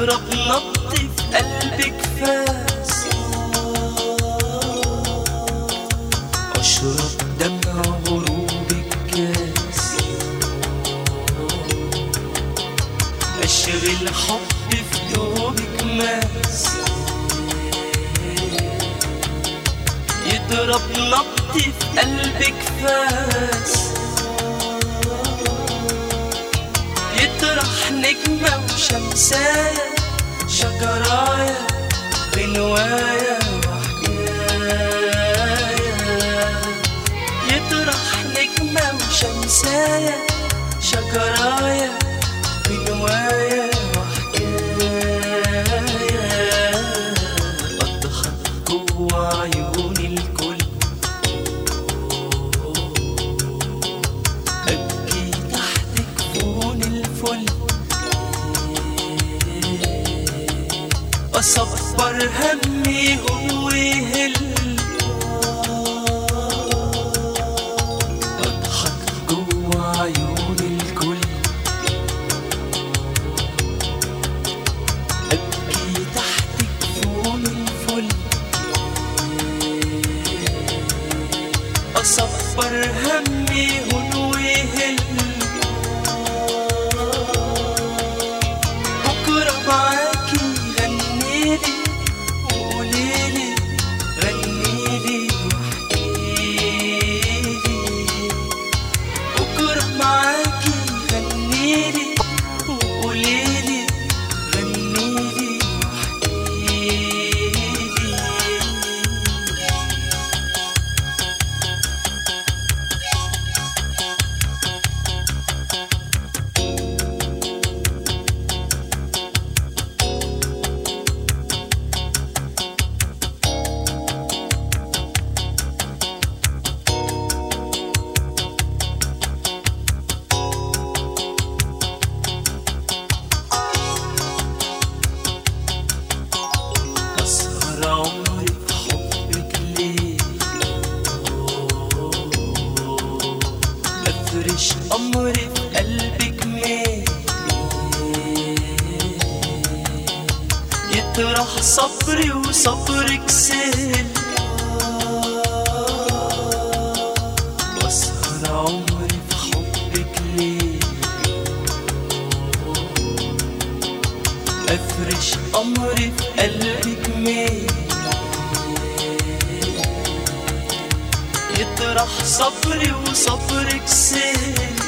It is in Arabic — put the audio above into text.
يضرب نبض في قلبك فاس، اشرب دمع غروبك كاس، اشغل حب في دوبك ماس، يضرب نبض في قلبك فاس، يطرح نجمة وشمسايا، شجرايا غنوايا وحكايا، يطرح نجمة وشمسايا، شجرايا غنوايا وحكايا، أضحك جوا عيون الكل، أبكي تحت كفون الفل، أصبر همي هو يهل، أضحك جوا عيون الكل، أبكي تحت كفون الفل، أصبر همي هو يهل، بكرة معاكي غنيلي وقوليلي، غنيلي وحكيلي، بكرة معاكي غنيلي وقوليلي، غنيلي وحكيلي. أسهر عمري في حبك ليه، أفرش أمري في قلبك ميه، يطرح صبري وصبرك سهل، وأسهر عمري في حبك ليه، أفرش أمري في قلبك ميه، يطرح صبري وصبرك سهل،